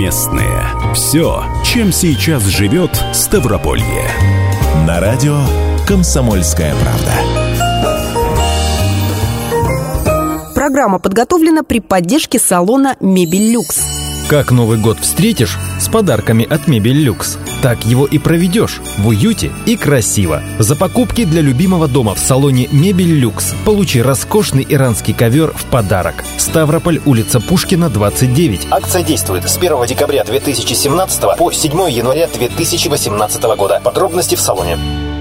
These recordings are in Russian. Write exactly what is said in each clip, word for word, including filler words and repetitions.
Местные. Все, чем сейчас живет Ставрополье. На радио «Комсомольская правда». Программа подготовлена при поддержке салона «Мебель Люкс». Как Новый год встретишь? С подарками от «Мебель Люкс». Так его и проведешь в уюте и красиво. За покупки для любимого дома в салоне «Мебель Люкс» получи роскошный иранский ковер в подарок. Ставрополь, улица Пушкина, двадцать девять. Акция действует с первого декабря две тысячи семнадцатого по седьмого января две тысячи восемнадцатого года. Подробности в салоне.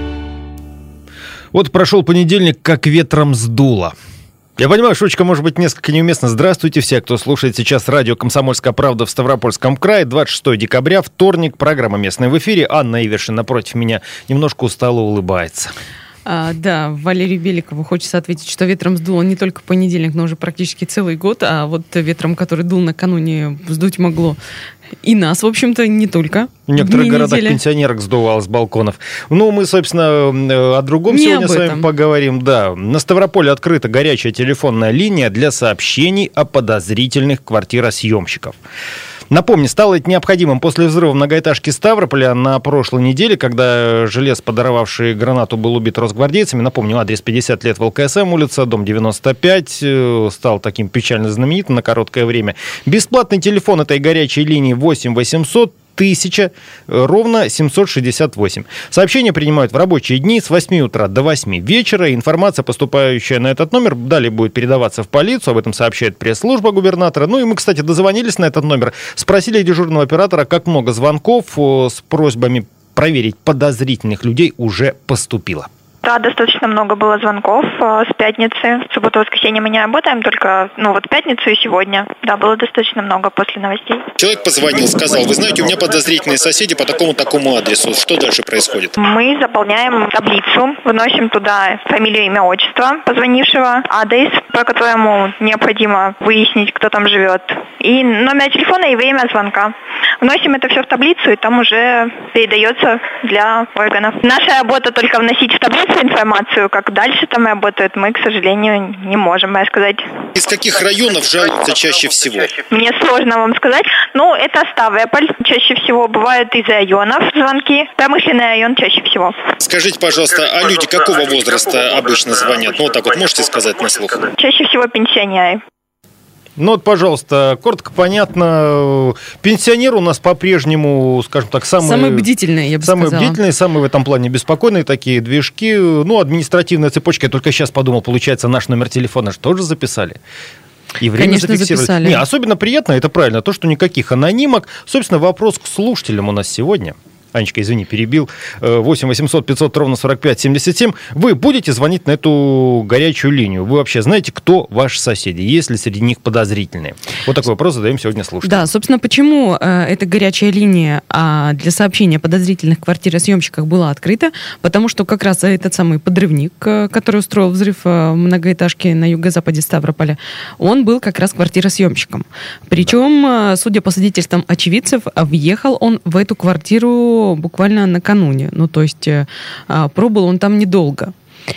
Вот прошел понедельник, как ветром сдуло. Я понимаю, шуточка может быть несколько неуместна. Здравствуйте все, кто слушает сейчас радио «Комсомольская правда» в Ставропольском крае. двадцать шестого декабря, вторник, программа «Местная» в эфире. Анна Ивершин напротив меня немножко устало улыбается. А, да, Валерию Беликову хочется ответить, что ветром сдуло не только понедельник, но уже практически целый год, а вот ветром, который дул накануне, сдуть могло и нас, в общем-то, не только. В некоторых городах недели. Пенсионерок сдувало с балконов. Ну, мы, собственно, о другом не сегодня с вами поговорим. Да, на Ставрополе открыта горячая телефонная линия для сообщений о подозрительных квартиросъемщиков. Напомню, стало это необходимым после взрыва многоэтажки Ставрополя на прошлой неделе, когда жилец, подорвавший гранату, был убит росгвардейцами. Напомню, адрес пятьдесят лет в ЛКСМ, улица, дом девяносто пять, стал таким печально знаменитым на короткое время. Бесплатный телефон этой горячей линии восемь восемьсот тысяча, ровно семьсот шестьдесят восемь. Сообщения принимают в рабочие дни с восьми утра до восьми вечера. Информация, поступающая на этот номер, далее будет передаваться в полицию. Об этом сообщает пресс-служба губернатора. Ну и мы, кстати, дозвонились на этот номер. Спросили дежурного оператора, как много звонков с просьбами проверить подозрительных людей уже поступило. Да, достаточно много было звонков с пятницы. В субботу, воскресенье мы не работаем, только, ну, вот пятницу и сегодня. Да, было достаточно много после новостей. Человек позвонил, сказал: вы знаете, у меня подозрительные соседи по такому-такому адресу. Что дальше происходит? Мы заполняем таблицу, вносим туда фамилию, имя, отчество позвонившего, адрес, по которому необходимо выяснить, кто там живет, и номер телефона и время звонка. Вносим это все в таблицу, и там уже передается для органов. Наша работа только вносить в таблицу информацию, как дальше там работают, мы, к сожалению, не можем рассказать. Из каких районов жалуются чаще всего? Мне сложно вам сказать, но это Ставрополь. Чаще всего бывают из районов звонки, промышленный район чаще всего. Скажите, пожалуйста, а люди какого возраста обычно звонят? Ну, вот так вот можете сказать на слух? Чаще всего пенсионеры. Ну вот, пожалуйста, коротко, понятно. Пенсионер у нас по-прежнему, скажем так, самый... Самый бдительный, я бы самый сказала. Самый бдительный, самые в этом плане беспокойные такие движки. Ну, административная цепочка, я только сейчас подумал, получается, наш номер телефона же тоже записали. И время Конечно, зафиксировали. записали. Не, особенно приятно, это правильно, то, что никаких анонимок. Собственно, вопрос к слушателям у нас сегодня. Анечка, извини, перебил. восемь восемьсот пятьсот ровно сорок пять семьдесят семь. Вы будете звонить на эту горячую линию? Вы вообще знаете, кто ваши соседи? Есть ли среди них подозрительные? Вот такой вопрос задаем сегодня слушателям. Да, собственно, почему э, эта горячая линия э, для сообщения о подозрительных квартиросъемщиках была открыта? Потому что как раз этот самый подрывник, э, который устроил взрыв э, многоэтажки на юго-западе Ставрополя, он был как раз квартиросъемщиком. Причем, э, судя по свидетельствам очевидцев, въехал он в эту квартиру буквально накануне. Ну, то есть э, пробыл он там недолго.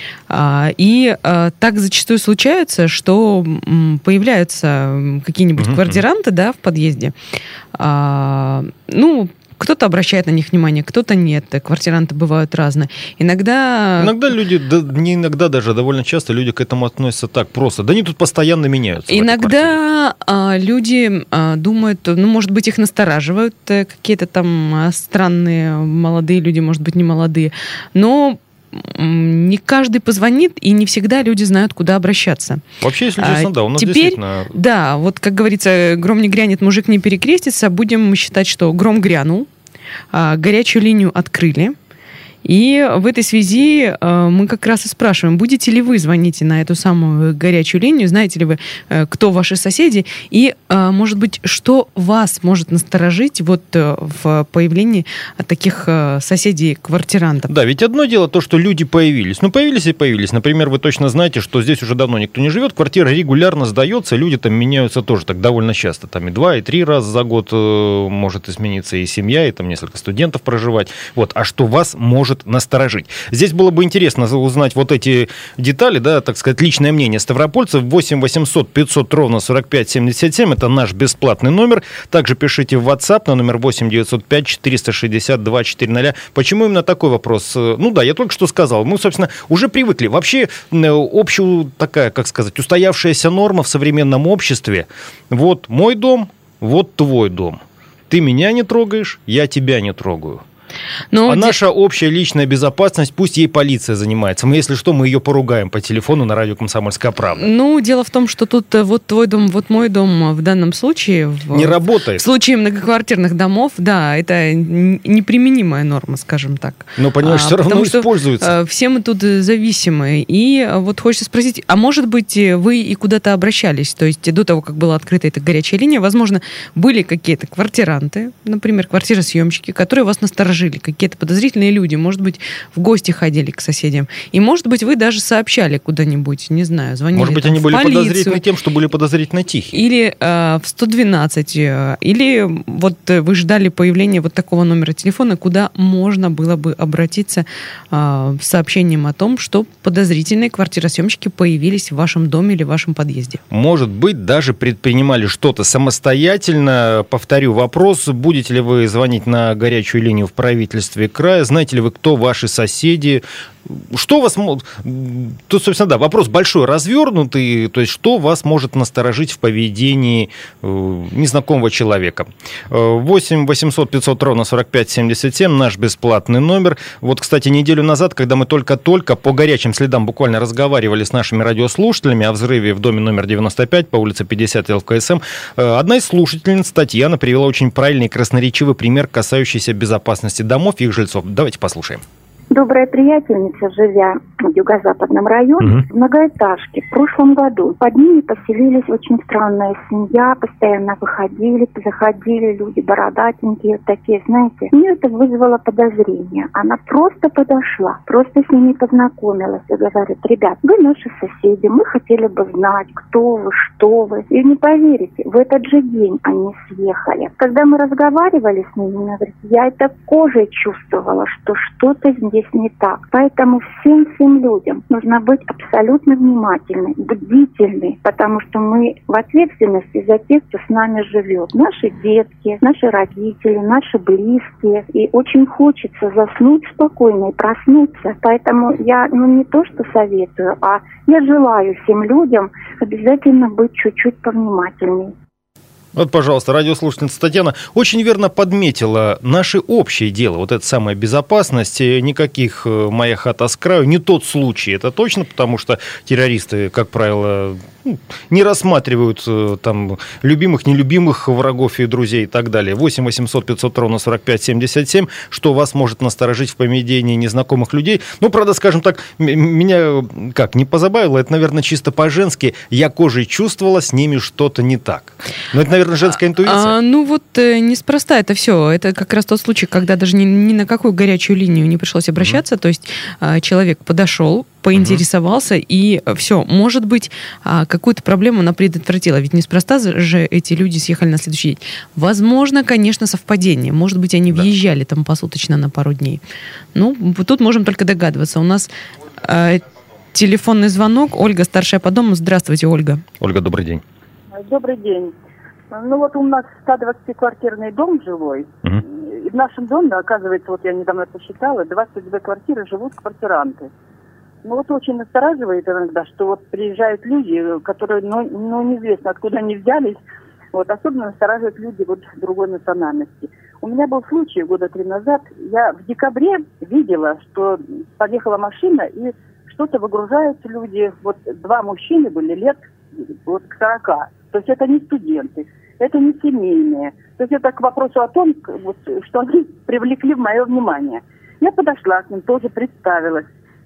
А, и а, так зачастую случается, что м, появляются какие-нибудь mm-hmm. квартиранты, да, в подъезде. А, ну, кто-то обращает на них внимание, кто-то нет. Квартиранты бывают разные. Иногда... Иногда люди, да, не иногда даже, довольно часто люди к этому относятся так просто. Да они тут постоянно меняются. Иногда а, люди а, думают, ну, может быть, их настораживают какие-то там а, странные молодые люди, может быть, не молодые. Но не каждый позвонит, и не всегда люди знают, куда обращаться. Вообще, если честно, а, да, у нас теперь, действительно... Да, вот, как говорится, гром не грянет, мужик не перекрестится. Будем считать, что гром грянул, а, горячую линию открыли. И в этой связи э, мы как раз и спрашиваем, будете ли вы звонить на эту самую горячую линию, знаете ли вы, э, кто ваши соседи, и, э, может быть, что вас может насторожить вот э, в появлении таких э, соседей-квартирантов? Да, ведь одно дело то, что люди появились. Ну, появились и появились. Например, вы точно знаете, что здесь уже давно никто не живет, квартира регулярно сдается, люди там меняются тоже так довольно часто. Там и два, и три раза за год э, может измениться и семья, и там несколько студентов проживать. Вот. А что вас может может насторожить. Здесь было бы интересно узнать вот эти детали, да, так сказать, личное мнение ставропольцев. восемь восемьсот пятьсот ровно сорок пять семьдесят семь, это наш бесплатный номер. Также пишите в WhatsApp на номер восемь девятьсот пять четыреста шестьдесят два четыреста. Почему именно такой вопрос? Ну да, я только что сказал. Мы, собственно, уже привыкли. Вообще, общую такая, как сказать, устоявшаяся норма в современном обществе. Вот мой дом, вот твой дом. Ты меня не трогаешь, я тебя не трогаю. Но а де... наша общая личная безопасность, пусть ей полиция занимается. Мы, если что, мы ее поругаем по телефону на радио «Комсомольская правда». Ну, дело в том, что тут вот твой дом, вот мой дом в данном случае... В... Не работает. В случае многоквартирных домов, да, это неприменимая норма, скажем так. Но, понимаешь, а, все равно используется. Все мы тут зависимы. И вот хочется спросить, а может быть, вы и куда-то обращались? То есть до того, как была открыта эта горячая линия, возможно, были какие-то квартиранты, например, квартиросъемщики, которые вас насторожили, какие-то подозрительные люди, может быть, в гости ходили к соседям. И, может быть, вы даже сообщали куда-нибудь, не знаю, звонили Может быть, там, они в были полицию, подозрительны тем, что были подозрительно тихие. Или э, в сто двенадцать. Э, или вот вы ждали появления вот такого номера телефона, куда можно было бы обратиться э, с сообщением о том, что подозрительные квартиросъемщики появились в вашем доме или в вашем подъезде. Может быть, даже предпринимали что-то самостоятельно. Повторю вопрос, будете ли вы звонить на горячую линию в правительстве края? Знаете ли вы, кто ваши соседи? Что вас... Тут, собственно, да, вопрос большой, развернутый. То есть, что вас может насторожить в поведении незнакомого человека? восемь восемьсот пятьсот ровно сорок пять семьдесят семь, наш бесплатный номер. Вот, кстати, неделю назад, когда мы только-только по горячим следам буквально разговаривали с нашими радиослушателями о взрыве в доме номер девяносто пять по улице пятьдесят ЛКСМ, одна из слушательниц, Татьяна, привела очень правильный и красноречивый пример, касающийся безопасности домов и их жильцов. Давайте послушаем. Добрая приятельница, живя в юго-западном районе, угу. в многоэтажке, в прошлом году под ними поселились очень странная семья, постоянно выходили, заходили люди бородатенькие, такие, знаете. Мне это вызвало подозрение. Она просто подошла, просто с ними познакомилась и говорит: ребят, вы наши соседи, мы хотели бы знать, кто вы, что вы. И не поверите, в этот же день они съехали. Когда мы разговаривали с ними, она говорит: я это кожей чувствовала, что что-то здесь не так. Поэтому всем-всем людям нужно быть абсолютно внимательны, бдительны, потому что мы в ответственности за тех, кто с нами живет. Наши детки, наши родители, наши близкие. И очень хочется заснуть спокойно и проснуться. Поэтому я ну, не то что советую, а я желаю всем людям обязательно быть чуть-чуть повнимательней. Вот, пожалуйста, радиослушательница Татьяна очень верно подметила наше общее дело. Вот это самая безопасность, никаких «моя хата с краю», не тот случай. Это точно, потому что террористы, как правило, не рассматривают там любимых, нелюбимых врагов и друзей и так далее. восемь восемьсот пятьсот ровно сорок пять семьдесят семь, что вас может насторожить в поведении незнакомых людей. Ну, правда, скажем так, меня как, не позабавило, это, наверное, чисто по-женски. Я кожей чувствовала, с ними что-то не так. Но это, наверное, женская интуиция. А, ну вот э, неспроста это все. Это как раз тот случай, когда даже ни, ни на какую горячую линию не пришлось обращаться. Mm-hmm. То есть э, человек подошел, поинтересовался, mm-hmm. и все. Может быть, э, какую-то проблему она предотвратила. Ведь неспроста же эти люди съехали на следующий день. Возможно, конечно, совпадение. Может быть, они да. въезжали там посуточно на пару дней. Ну, тут можем только догадываться. У нас э, телефонный звонок. Ольга, старшая по дому. Здравствуйте, Ольга. Ольга, добрый день. Добрый день. Ну вот у нас сто двадцатиквартирный дом жилой. Uh-huh. И в нашем доме, оказывается, вот я недавно посчитала, двадцать две квартиры живут квартиранты. Ну вот очень настораживает иногда, что вот приезжают люди, которые, ну, ну неизвестно, откуда они взялись. Вот особенно настораживают люди вот другой национальности. У меня был случай года три назад. Я в декабре видела, что подъехала машина и что-то выгружают люди. Вот два мужчины были лет вот к сорока. То есть это не студенты, это не семейные. То есть это к вопросу о том, вот, что они привлекли в мое внимание. Я подошла к ним, тоже представилась.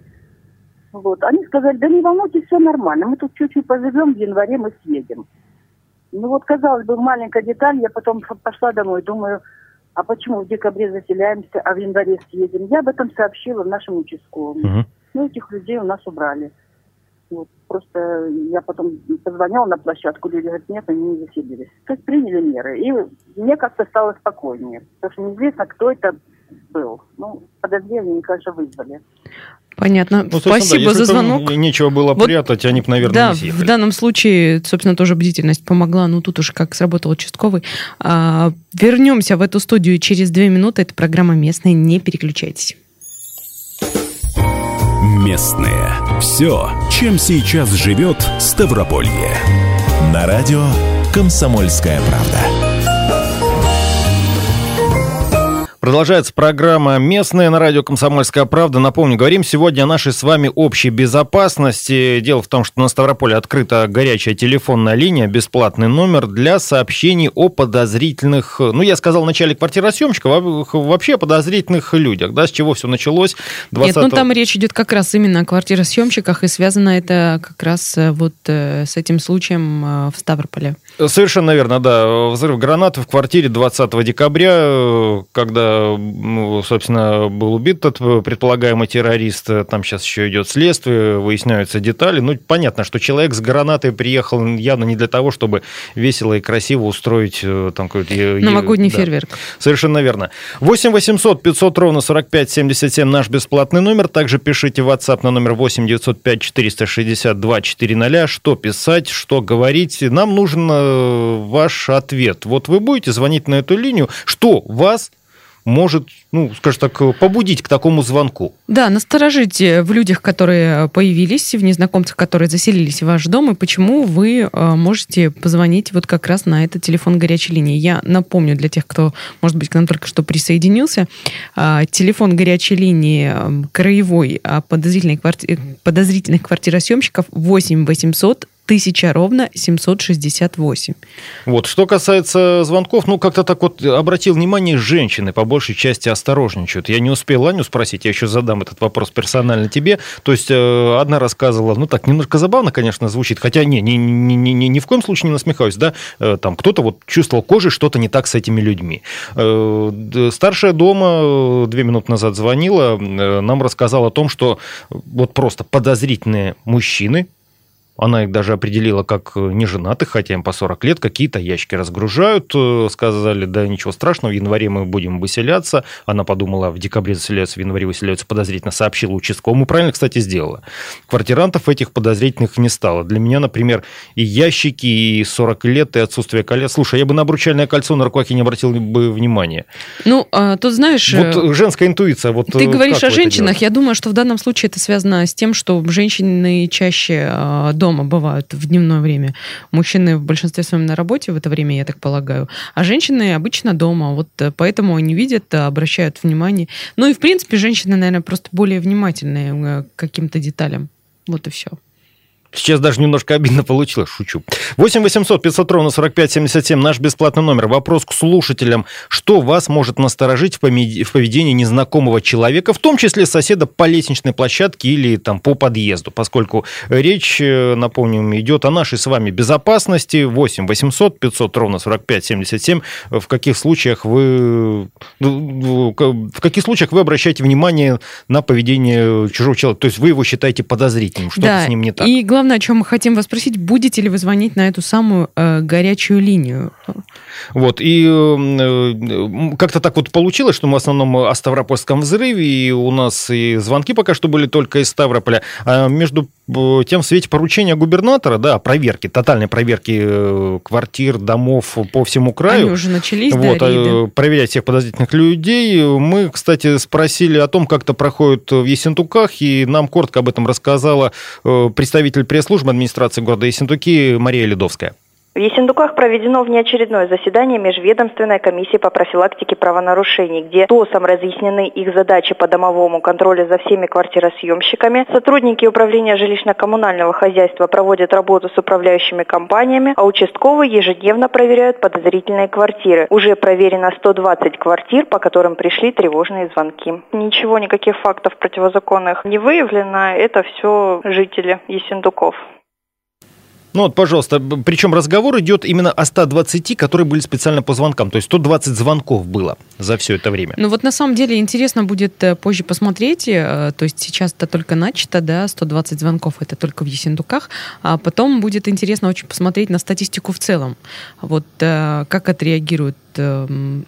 Вот. Они сказали: да не волнуйтесь, все нормально, мы тут чуть-чуть поживем, в январе мы съедем. Ну вот, казалось бы, маленькая деталь, я потом пошла домой, думаю, а почему в декабре заселяемся, а в январе съедем? Я об этом сообщила нашему участковому. Uh-huh. Ну, этих людей у нас убрали. Вот, просто я потом позвонила на площадку, люди говорят: нет, они не заселились. То есть приняли меры. И мне как-то стало спокойнее. Потому что неизвестно, кто это был. Ну, подозрение, они, конечно, вызвали. Понятно. Ну, спасибо да, за звонок. Нечего было вот, прятать, они бы, наверное, да, не съехали. В данном случае, собственно, тоже бдительность помогла. Ну, тут уж как сработал участковый. А, вернемся в эту студию через две минуты. Это программа «Местные». Не переключайтесь. Местные. Все, чем сейчас живет Ставрополье. На радио «Комсомольская правда». Продолжается программа «Местная» на радио «Комсомольская правда». Напомню, говорим сегодня о нашей с вами общей безопасности. Дело в том, что на Ставрополе открыта горячая телефонная линия, бесплатный номер для сообщений о подозрительных, ну, я сказал в начале квартиросъемщиков, вообще о подозрительных людях, да, с чего все началось. двадцатого... Нет, ну, там речь идет как раз именно о квартиросъемщиках, и связано это как раз вот с этим случаем в Ставрополе. Совершенно верно, да. Взрыв гранаты в квартире двадцатого декабря, когда, ну, собственно, был убит этот предполагаемый террорист. Там сейчас еще идет следствие, выясняются детали. Ну, понятно, что человек с гранатой приехал явно не для того, чтобы весело и красиво устроить там какой-то... новогодний да. фейерверк. Совершенно верно. восемь восемьсот пятьсот ровно сорок пять семьдесят семь наш бесплатный номер. Также пишите в WhatsApp на номер восемь девятьсот пять четыреста шестьдесят два четыреста. Что писать, что говорить. Нам нужен ваш ответ. Вот вы будете звонить на эту линию, что вас может, ну, скажем так, побудить к такому звонку? Да, насторожите в людях, которые появились, в незнакомцах, которые заселились в ваш дом, и почему вы можете позвонить вот как раз на этот телефон горячей линии. Я напомню для тех, кто, может быть, к нам только что присоединился, телефон горячей линии краевой подозрительных, кварти... подозрительных квартиросъемщиков восемь восемьсот тысяча ровно семьсот шестьдесят восемь. Вот, что касается звонков, ну, как-то так вот обратил внимание, женщины по большей части осторожничают. Я не успел Аню спросить, я еще задам этот вопрос персонально тебе. То есть, одна рассказывала, ну, так, немножко забавно, конечно, звучит, хотя не, ни, ни, ни, ни, ни в коем случае не насмехаюсь, да, там кто-то вот чувствовал кожей что-то не так с этими людьми. Старшая дома две минуты назад звонила, нам рассказала о том, что вот просто подозрительные мужчины, она их даже определила как неженатых, хотя им по сорок лет, какие-то ящики разгружают. Сказали, да ничего страшного, в январе мы будем выселяться. Она подумала, в декабре заселяются, в январе выселяются, подозрительно сообщила участковому. Правильно, кстати, сделала. Квартирантов этих подозрительных не стало. Для меня, например, и ящики, и сорок лет, и отсутствие колец. Слушай, я бы на обручальное кольцо на руках и не обратил бы внимания. Ну, а, тут знаешь... Вот женская интуиция. Вот ты говоришь о женщинах. Я думаю, что в данном случае это связано с тем, что женщины чаще дома бывают в дневное время. Мужчины в большинстве своем на работе в это время, я так полагаю, а женщины обычно дома. Вот поэтому они видят, обращают внимание. Ну и, в принципе, женщины, наверное, просто более внимательные к каким-то деталям. Вот и все. Сейчас даже немножко обидно получилось, шучу. восемь восемьсот пятьсот ровно сорок пять семьдесят семь, наш бесплатный номер. Вопрос к слушателям. Что вас может насторожить в поведении незнакомого человека, в том числе соседа по лестничной площадке или там по подъезду? Поскольку речь, напомним, идет о нашей с вами безопасности. восемь восемьсот пятьсот ровно сорок пять семьдесят семь. В каких случаях вы... В каких случаях вы обращаете внимание на поведение чужого человека? То есть вы его считаете подозрительным, что-то да, с ним не так. И главное, о чем мы хотим вас спросить, будете ли вы звонить на эту самую э, горячую линию? Вот, и э, как-то так вот получилось, что мы в основном о Ставропольском взрыве, и у нас и звонки пока что были только из Ставрополя. А между тем, в свете поручения губернатора, да, проверки, тотальной проверки квартир, домов по всему краю. Они уже начались, вот, да, рейды. Проверять всех подозрительных людей. Мы, кстати, спросили о том, как это проходит в Ессентуках, и нам коротко об этом рассказала представитель пресс-службы администрации города Ессентуки Мария Ледовская. В Ессентуках проведено внеочередное заседание Межведомственной комиссии по профилактике правонарушений, где ТОСам разъяснены их задачи по домовому контролю за всеми квартиросъемщиками. Сотрудники управления жилищно-коммунального хозяйства проводят работу с управляющими компаниями, а участковые ежедневно проверяют подозрительные квартиры. Уже проверено сто двадцать квартир, по которым пришли тревожные звонки. Ничего, никаких фактов противозаконных не выявлено. Это все жители Ессентуков. Ну вот, пожалуйста, причем разговор идет именно о ста двадцати, которые были специально по звонкам. То есть сто двадцать звонков было за все это время. Ну вот на самом деле интересно будет позже посмотреть. То есть сейчас это только начато, да, сто двадцать звонков это только в Ессентуках. А потом будет интересно очень посмотреть на статистику в целом. Вот как отреагируют э,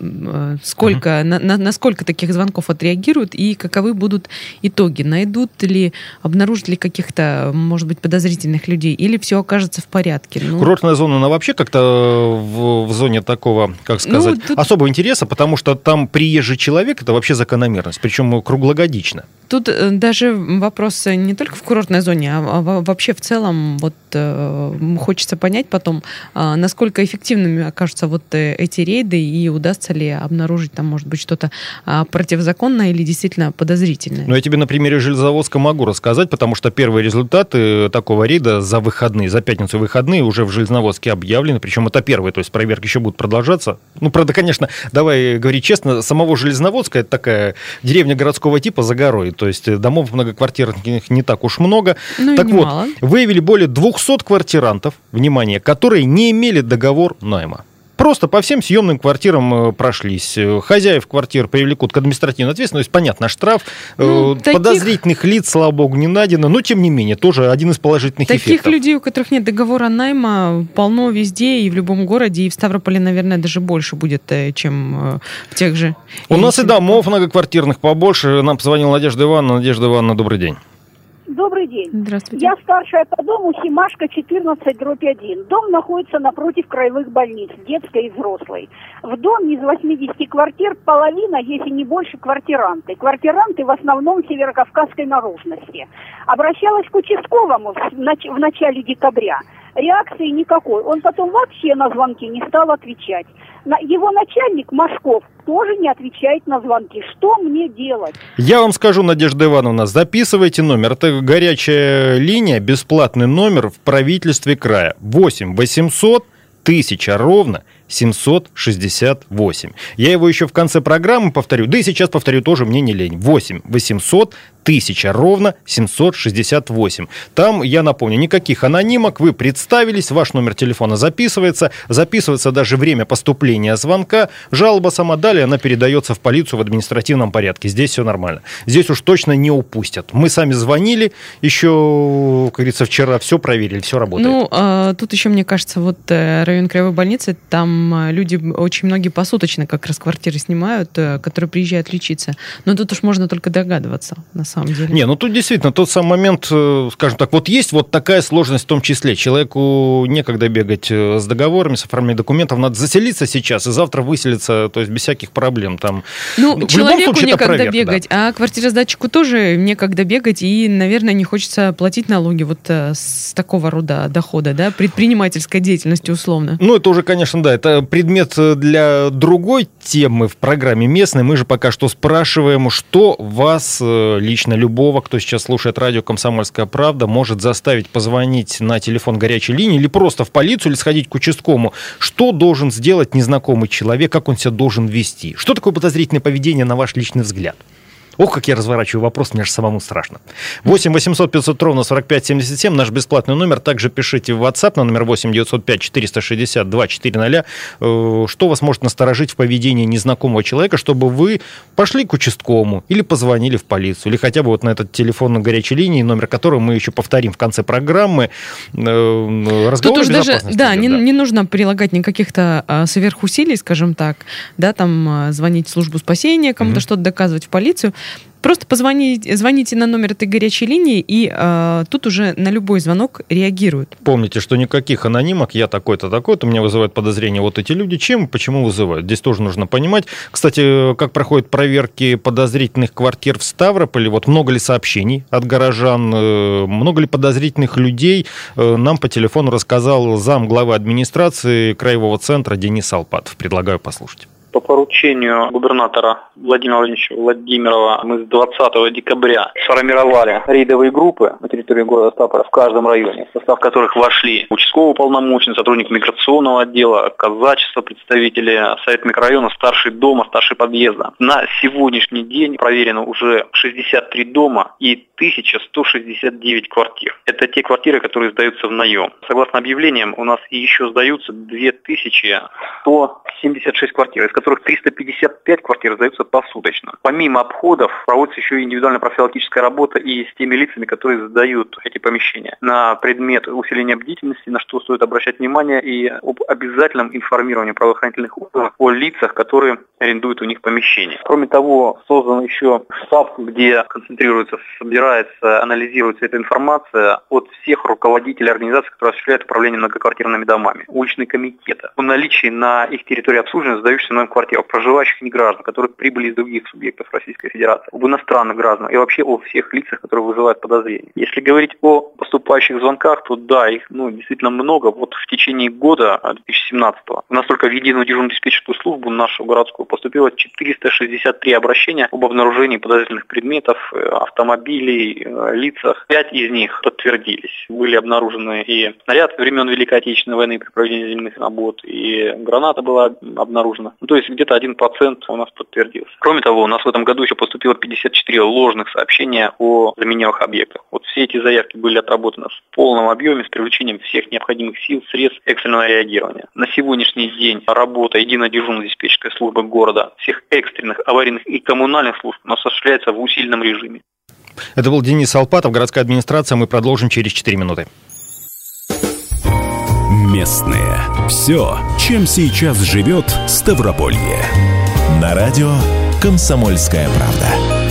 э, сколько, mm-hmm. на, на, на сколько таких звонков отреагируют и каковы будут итоги? Найдут ли, обнаружат ли каких-то, может быть, подозрительных людей, или все окажется в порядке? Ну... Курортная зона, она вообще как-то в, в зоне такого, как сказать, ну, тут... особого интереса, потому что там приезжий человек, это вообще закономерность, причем круглогодично. Тут даже вопрос не только в курортной зоне, а вообще в целом вот хочется понять потом, насколько эффективными окажутся вот эти рейды и удастся ли обнаружить там, может быть, что-то противозаконное или действительно подозрительное. Ну, я тебе на примере Железоводска могу рассказать, потому что первые результаты такого рейда за выходные, за пятницу выходные уже в Железноводске объявлены, причем это первые, то есть проверки еще будут продолжаться. Ну, правда, конечно, давай говорить честно, самого Железноводска это такая деревня городского типа за горой. То есть домов многоквартирных не так уж много. Ну, так вот, мало. выявили более двухсот квартирантов, внимание, которые не имели договор найма. Просто по всем съемным квартирам прошлись. Хозяев квартир привлекут к административной ответственности. Понятно, штраф. Ну, таких... Подозрительных лиц, слава богу, не найдено. Но, тем не менее, тоже один из положительных таких эффектов. Таких людей, у которых нет договора найма, полно везде, и в любом городе, и в Ставрополе, наверное, даже больше будет, чем в тех же. У нас и домов многоквартирных побольше. Нам позвонила Надежда Ивановна. Надежда Ивановна, добрый день. Добрый день. Здравствуйте. Я старшая по дому, Семашко, четырнадцать дробь один. Дом находится напротив краевых больниц, детской и взрослой. В доме из восьмидесяти квартир половина, если не больше, квартиранты. Квартиранты в основном северокавказской наружности. Обращалась к участковому в, нач- в начале декабря. Реакции никакой. Он потом вообще на звонки не стал отвечать. На, его начальник Машков тоже не отвечает на звонки. Что мне делать? Я вам скажу, Надежда Ивановна, записывайте номер. Это горячая линия, бесплатный номер в правительстве края. восемь восемьсот тысяча ровно семьсот шестьдесят восемь. Я его еще в конце программы повторю, да и сейчас повторю тоже, мне не лень. восемь восемьсот тысяча ровно семьсот шестьдесят восемь. Там, я напомню, никаких анонимок, вы представились, ваш номер телефона записывается, записывается даже время поступления звонка, жалоба сама, далее она передается в полицию в административном порядке. Здесь все нормально. Здесь уж точно не упустят. Мы сами звонили, еще, как говорится, вчера все проверили, все работает. Ну, а, тут еще, мне кажется, вот район краевой больницы, там люди, очень многие посуточно как раз квартиры снимают, которые приезжают лечиться. Но тут уж можно только догадываться, на самом деле. Не, ну тут действительно тот самый момент, скажем так, вот есть вот такая сложность в том числе. Человеку некогда бегать с договорами, с оформлением документов, надо заселиться сейчас и завтра выселиться, то есть без всяких проблем. Там, ну, человеку некогда проверка, бегать, да. А квартиросдатчику тоже некогда бегать, и, наверное, не хочется платить налоги вот с такого рода дохода, да, предпринимательской деятельности условно. Ну, это уже, конечно, да, это предмет для другой темы в программе «Местной». Мы же пока что спрашиваем, что вас, лично любого, кто сейчас слушает радио «Комсомольская правда», может заставить позвонить на телефон горячей линии или просто в полицию, или сходить к участковому. Что должен сделать незнакомый человек, как он себя должен вести? Что такое подозрительное поведение, на ваш личный взгляд? Ох, как я разворачиваю вопрос, мне же самому страшно. восемь восемьсот пятьсот ровно сорок пять семьдесят семь, наш бесплатный номер. Также пишите в WhatsApp на номер восемь девятьсот пять четыреста шестьдесят два четыреста. Что вас может насторожить в поведении незнакомого человека, чтобы вы пошли к участковому или позвонили в полицию, или хотя бы вот на этот телефон на горячей линии, номер которого мы еще повторим в конце программы. Разговор Тут уж даже, да, идет, не, да, не нужно прилагать никаких-то а, сверхусилий, скажем так, да, там а, звонить в службу спасения, кому-то mm-hmm. что-то доказывать в полицию. Просто позвоните, звоните на номер этой горячей линии, и э, тут уже на любой звонок реагируют. Помните, что никаких анонимок, я такой-то, такой-то, меня вызывают подозрения вот эти люди. Чем и почему вызывают? Здесь тоже нужно понимать. Кстати, как проходят проверки подозрительных квартир в Ставрополе? Вот много ли сообщений от горожан, много ли подозрительных людей? Нам по телефону рассказал зам главы администрации краевого центра Денис Алпатов. Предлагаю послушать. По поручению губернатора Владимира Владимировича Владимирова мы с двадцатого декабря сформировали рейдовые группы на территории города Ставрополя в каждом районе, в состав которых вошли участковый уполномоченный, сотрудник миграционного отдела, казачество, представители совета микрорайона, старший дома, старший подъезда. На сегодняшний день проверено уже шестьдесят три дома и тысяча сто шестьдесят девять квартир. Это те квартиры, которые сдаются в наем. Согласно объявлениям, у нас еще сдаются две тысячи сто семьдесят шесть квартир, из которых которых триста пятьдесят пять квартир сдаются посуточно. Помимо обходов проводится еще и индивидуальная профилактическая работа и с теми лицами, которые сдают эти помещения, на предмет усиления бдительности, на что стоит обращать внимание, и об обязательном информировании правоохранительных органов о лицах, которые арендуют у них помещения. Кроме того, создан еще штаб, где концентрируется, собирается, анализируется эта информация от всех руководителей организаций, которые осуществляют управление многоквартирными домами, уличные комитеты. О наличии на их территории обслуживания сдающихся новым квартир, проживающих неграждан, которые прибыли из других субъектов Российской Федерации, об иностранных гражданах и вообще о всех лицах, которые вызывают подозрения. Если говорить о поступающих звонках, то да, их ну, действительно много. Вот в течение года две тысячи семнадцатого у нас только в единую дежурную диспетчерскую службу нашу городскую поступило четыреста шестьдесят три обращения об обнаружении подозрительных предметов, автомобилей, лицах. Пять из них подтвердились. Были обнаружены и снаряд времен Великой Отечественной войны при проведении земляных работ, и граната была обнаружена. Ну, то есть где-то один процент у нас подтвердился. Кроме того, у нас в этом году еще поступило пятьдесят четыре ложных сообщения о заминированных объектах. Вот все эти заявки были отработаны в полном объеме с привлечением всех необходимых сил, средств экстренного реагирования. На сегодняшний день работа единой дежурной диспетчерской службы города, всех экстренных, аварийных и коммунальных служб у нас осуществляется в усиленном режиме. Это был Денис Алпатов, городская администрация. Мы продолжим через четыре минуты. Местные. Все, чем сейчас живет Ставрополье. На радио «Комсомольская правда».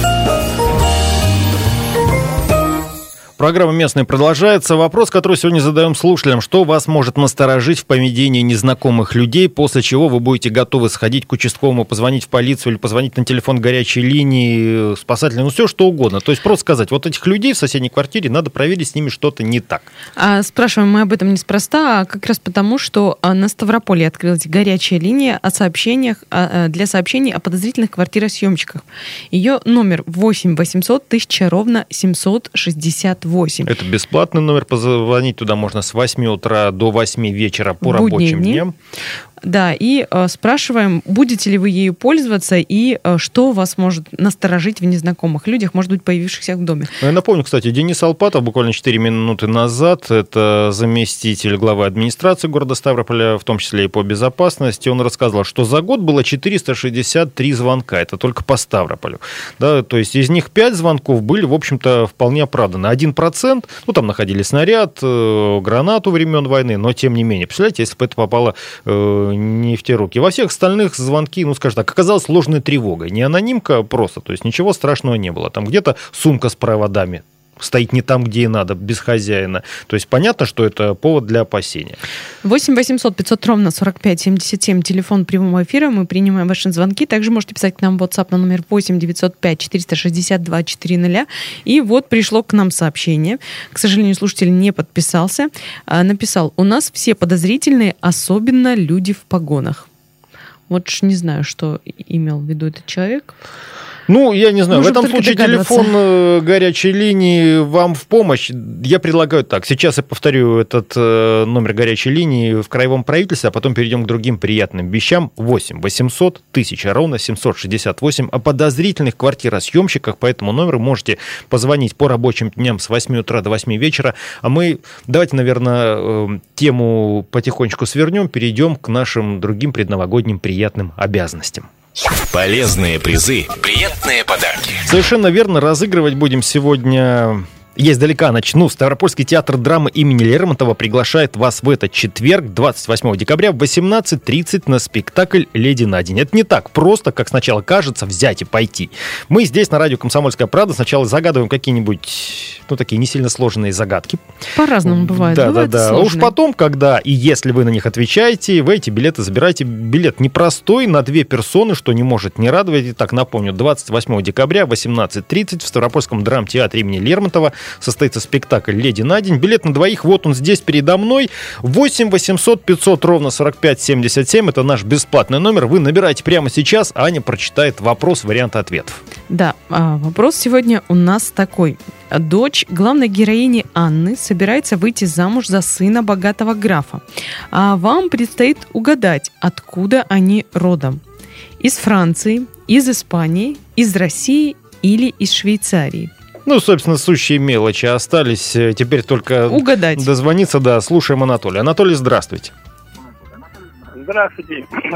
Программа «Местная» продолжается. Вопрос, который сегодня задаем слушателям. Что вас может насторожить в поведении незнакомых людей, после чего вы будете готовы сходить к участковому, позвонить в полицию или позвонить на телефон горячей линии, спасательной, ну все что угодно. То есть просто сказать, вот этих людей в соседней квартире надо проверить, с ними что-то не так. А спрашиваем мы об этом неспроста, а как раз потому, что на Ставрополье открылась горячая линия о сообщениях, для сообщений о подозрительных квартиросъемщиках. Ее номер восемь восемьсот тысяча ровно семьсот шестьдесят восемь. Это бесплатный номер, позвонить туда можно с восьми утра до восьми вечера по рабочим дни. дням. Да, и э, спрашиваем, будете ли вы ею пользоваться и э, что вас может насторожить в незнакомых людях, может быть, появившихся в доме. Я напомню, кстати, Денис Алпатов буквально четыре минуты назад, это заместитель главы администрации города Ставрополя, в том числе и по безопасности, он рассказывал, что за год было четыреста шестьдесят три звонка, это только по Ставрополю. Да, то есть из них пять звонков были, в общем-то, вполне оправданы. один процент, ну, там находили снаряд, э, гранату времен войны, но тем не менее, представляете, если бы это попало э, не в те руки. Во всех остальных звонки, ну, скажем так, оказалась ложной тревогой. Не анонимка просто, то есть ничего страшного не было. Там где-то сумка с проводами стоит не там, где и надо, без хозяина. То есть понятно, что это повод для опасения. восемь восемьсот пятьсот ровно сорок пять семьдесят семь, телефон прямого эфира. Мы принимаем ваши звонки. Также можете писать к нам в WhatsApp на номер восемь девятьсот пять четыреста шестьдесят два четыреста. И вот пришло к нам сообщение. К сожалению, слушатель не подписался. Написал: у нас все подозрительные, особенно люди в погонах. Вот ж не знаю, что имел в виду этот человек. Ну, я не знаю, Можем в этом случае телефон горячей линии вам в помощь. Я предлагаю так. Сейчас я повторю этот номер горячей линии в краевом правительстве, а потом перейдем к другим приятным вещам. восемь восемьсот тысяча ровно семьсот шестьдесят восемь. О подозрительных квартиросъемщиках по этому номеру можете позвонить по рабочим дням с восьми утра до восьми вечера. А мы давайте, наверное, тему потихонечку свернем, перейдем к нашим другим предновогодним приятным обязанностям. Полезные призы, приятные подарки. Совершенно верно, разыгрывать будем сегодня... Я издалека начну. Ставропольский театр драмы имени Лермонтова приглашает вас в этот четверг, двадцать восьмого декабря, в восемнадцать тридцать на спектакль «Леди на день». Это не так просто, как сначала кажется, взять и пойти. Мы здесь на радио «Комсомольская правда» сначала загадываем какие-нибудь, ну, такие не сильно сложные загадки. По-разному бывает. Да, бывает да, да. А уж потом, когда и если вы на них отвечаете, вы эти билеты забираете. Билет непростой, на две персоны, что не может не радовать. Итак, напомню, двадцать восьмого декабря, восемнадцать тридцать в Ставропольском драмтеатре имени Лермонтова состоится спектакль «Леди на день». Билет на двоих, вот он здесь передо мной. восемь восемьсот пятьсот ровно сорок пять семьдесят семь. Это наш бесплатный номер. Вы набираете прямо сейчас, а Аня прочитает вопрос, варианты ответов. Да, вопрос сегодня у нас такой. Дочь главной героини Анны собирается выйти замуж за сына богатого графа. А вам предстоит угадать, откуда они родом. Из Франции, из Испании, из России или из Швейцарии. Ну, собственно, сущие мелочи остались. Теперь только угадать. Дозвониться. Да, слушаем Анатолия. Анатолий, здравствуйте. Здравствуйте.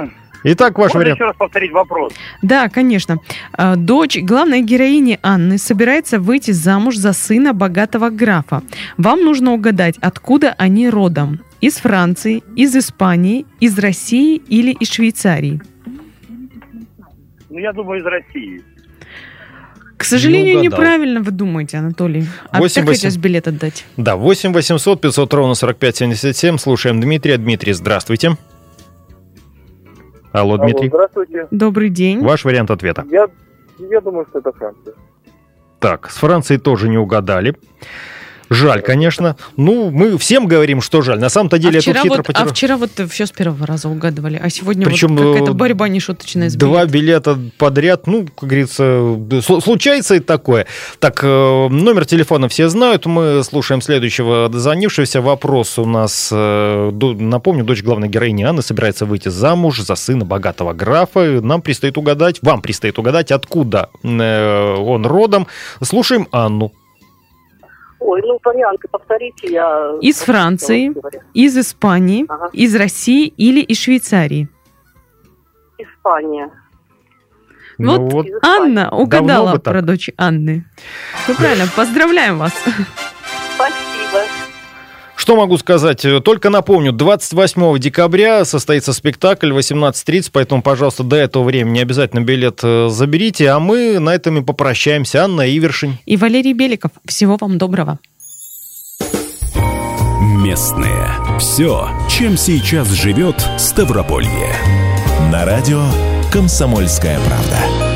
Итак, ваш Можно вариант. еще раз повторить вопрос? Да, конечно. Дочь главной героини Анны собирается выйти замуж за сына богатого графа. Вам нужно угадать, откуда они родом. Из Франции, из Испании, из России или из Швейцарии? Ну, я думаю, из России. К сожалению, не неправильно вы думаете, Анатолий. А восемь, так хотелось билет отдать. Да, восемь восемьсот пятьсот ровно сорок пять семьдесят семь. Слушаем Дмитрия. Дмитрий, здравствуйте. Алло, Дмитрий. Алло, здравствуйте. Добрый день. Ваш вариант ответа. Я, я думаю, что это Франция. Так, с Францией тоже не угадали. Жаль, конечно. Ну, мы всем говорим, что жаль. На самом-то деле, а вчера, я тут хитро вот, потерял. а вчера вот все с первого раза угадывали, а сегодня Причем вот какая-то борьба нешуточная с билетом. Два билета подряд, ну, как говорится, случается и такое. Так, номер телефона все знают. Мы слушаем следующего дозвонившегося. Вопрос у нас, напомню, дочь главной героини Анны собирается выйти замуж за сына богатого графа. Нам предстоит угадать, вам предстоит угадать, откуда он родом. Слушаем Анну. Ой, ну варианты повторите. Я... Из Франции, из Испании, ага. из России или из Швейцарии? Испания. Вот, ну, вот Анна угадала про дочь Анны. Все правильно, поздравляем вас. Спасибо. Что могу сказать? Только напомню, двадцать восьмого декабря состоится спектакль восемнадцать тридцать, поэтому, пожалуйста, до этого времени обязательно билет заберите, а мы на этом и попрощаемся. Анна Ивершин и Валерий Беликов. Всего вам доброго. Местные. Все, чем сейчас живет Ставрополье. На радио «Комсомольская правда».